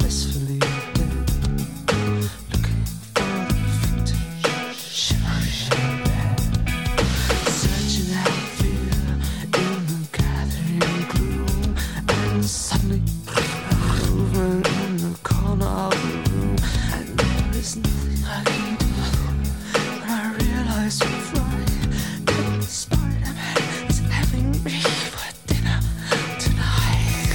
blissfully dead, looking for the vintage shivering bed, searching out fear in the gathering gloom, and suddenly movement in the corner of the room, and there is nothing I can do. When I realize I'm flying, that Spider-Man is having me for dinner tonight.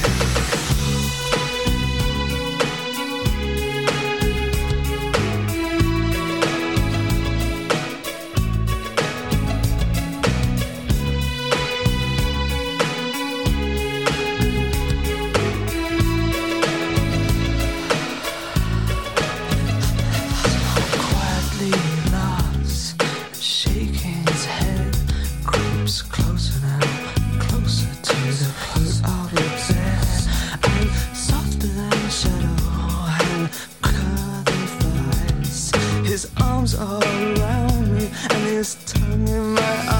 Quietly laughs, shaking his head, creeps closer now, closer to the foot of the bed, and softer than a shadow and quicker than flies. His arms are around me and his tongue in my